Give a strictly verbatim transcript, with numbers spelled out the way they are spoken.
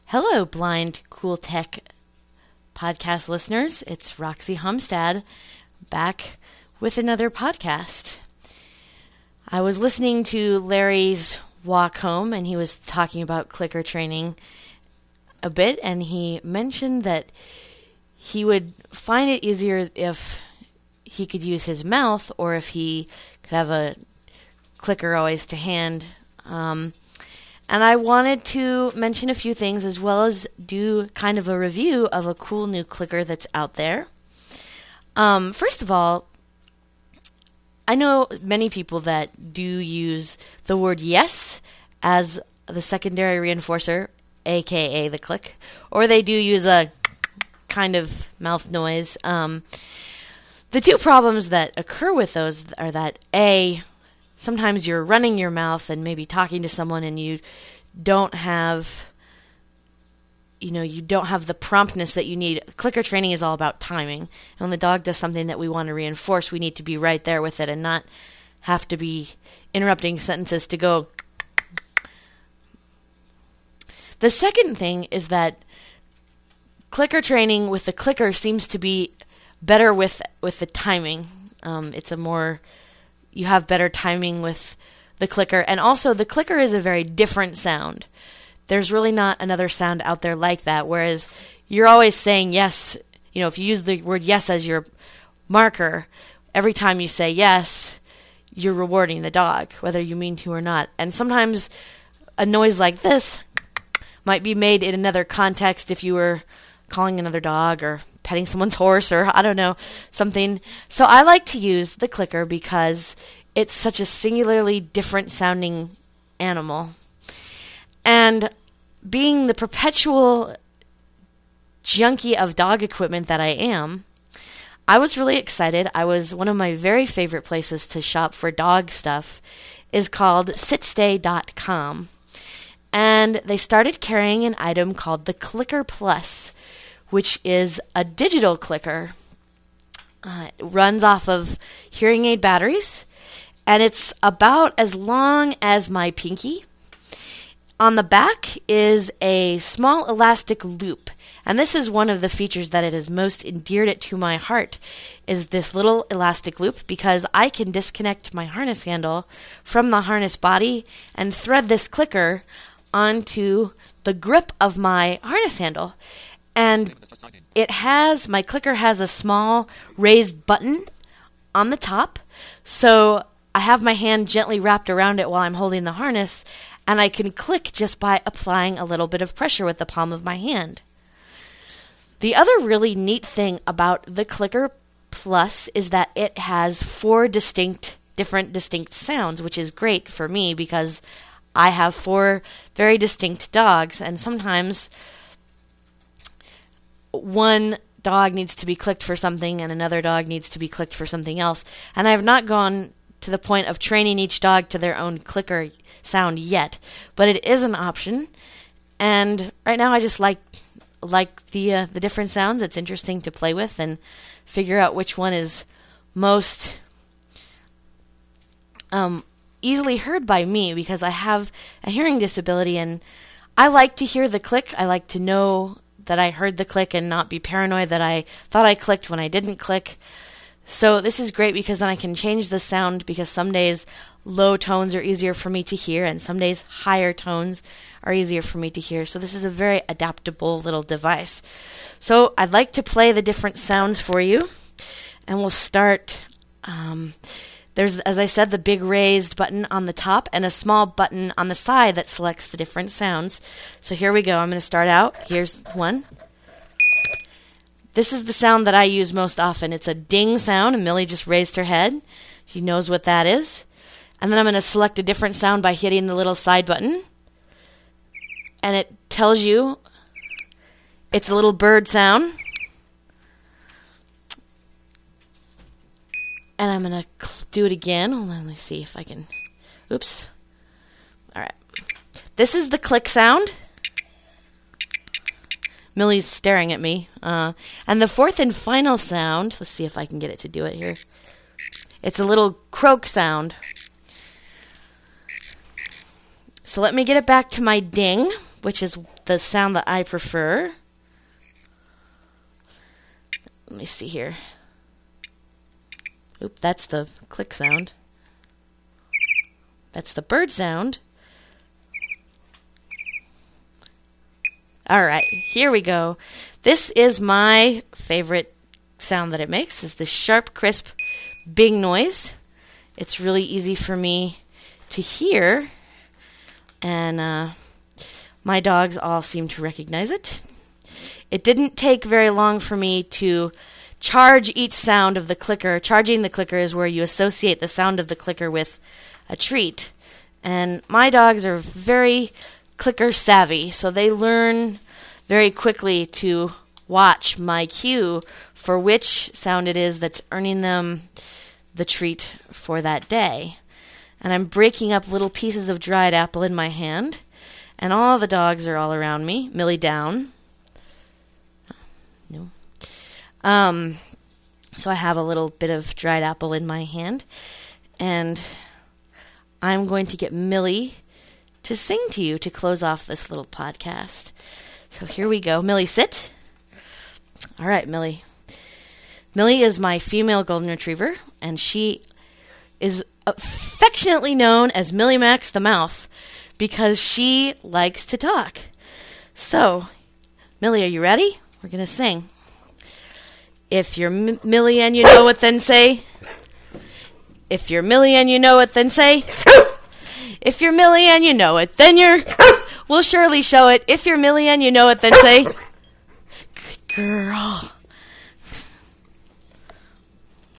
Hello, Blind Cool Tech podcast listeners. It's Roxy Humstad back with another podcast. I was listening to Larry's walk home, and he was talking about clicker training a bit, and he mentioned that he would find it easier if he could use his mouth or if he could have a clicker always to hand. Um, and I wanted to mention a few things as well as do kind of a review of a cool new clicker that's out there. Um, first of all, I know many people that do use the word yes as the secondary reinforcer, aka the click, or they do use a kind of mouth noise. Um, the two problems that occur with those are that A, sometimes you're running your mouth and maybe talking to someone and you don't have, you know, you don't have the promptness that you need. Clicker training is all about timing. And when the dog does something that we want to reinforce, we need to be right there with it and not have to be interrupting sentences to go. The second thing is that clicker training with the clicker seems to be better with with the timing. Um, it's a more You have better timing with the clicker. And also, the clicker is a very different sound. There's really not another sound out there like that, whereas you're always saying yes. You know, if you use the word yes as your marker, every time you say yes, you're rewarding the dog, whether you mean to or not. And sometimes a noise like this might be made in another context if you were calling another dog or petting someone's horse or, I don't know, something. So I like to use the clicker because it's such a singularly different sounding animal. And being the perpetual junkie of dog equipment that I am, I was really excited. I was one of my very favorite places to shop for dog stuff is called sit stay dot com. And they started carrying an item called the Clicker Plus, which is a digital clicker. Uh, it runs off of hearing aid batteries, and it's about as long as my pinky. On the back is a small elastic loop, and this is one of the features that it has most endeared it to my heart, is this little elastic loop, because I can disconnect my harness handle from the harness body and thread this clicker onto the grip of my harness handle. And it has, my clicker has a small raised button on the top, so I have my hand gently wrapped around it while I'm holding the harness, and I can click just by applying a little bit of pressure with the palm of my hand. The other really neat thing about the Clicker Plus is that it has four distinct, different distinct sounds, which is great for me because I have four very distinct dogs, and sometimes one dog needs to be clicked for something and another dog needs to be clicked for something else. And I have not gone to the point of training each dog to their own clicker sound yet, but it is an option. And right now I just like like the uh, the different sounds. It's interesting to play with and figure out which one is most um, easily heard by me, because I have a hearing disability and I like to hear the click. I like to know that I heard the click and not be paranoid that I thought I clicked when I didn't click. So this is great because then I can change the sound, because some days low tones are easier for me to hear and some days higher tones are easier for me to hear. So this is a very adaptable little device. So I'd like to play the different sounds for you, and we'll start. Um, there's, as I said, the big raised button on the top and a small button on the side that selects the different sounds. So here we go. I'm going to start out. Here's one. This is the sound that I use most often. It's a ding sound, and Millie just raised her head. She knows what that is. And then I'm going to select a different sound by hitting the little side button. And it tells you it's a little bird sound. And I'm going to cl- do it again. Hold on, let me see if I can. Oops. All right. This is the click sound. Millie's staring at me. Uh, and the fourth and final sound, let's see if I can get it to do it here. It's a little croak sound. So let me get it back to my ding. which is the sound that I prefer. Let me see here. Oop, that's the click sound. That's the bird sound. All right, here we go. This is my favorite sound that it makes, is this sharp, crisp, bing noise. It's really easy for me to hear, and uh, my dogs all seem to recognize it. It didn't take very long for me to charge each sound of the clicker. Charging the clicker is where you associate the sound of the clicker with a treat. And my dogs are very clicker savvy, so they learn very quickly to watch my cue for which sound it is that's earning them the treat for that day. And I'm breaking up little pieces of dried apple in my hand, and all the dogs are all around me. Millie down. No. Um, so I have a little bit of dried apple in my hand, and I'm going to get Millie to sing to you to close off this little podcast. So here we go. Millie, sit. All right, Millie. Millie is my female golden retriever, and she is affectionately known as Millie Max the Mouth because she likes to talk. So, Millie, are you ready? We're going to sing. If you're M- Millie and you know it, then say. If you're Millie and you know it, then say. If you're Millie and you know it, then you're. We'll surely show it. If you're Millie and you know it, then say. Good girl.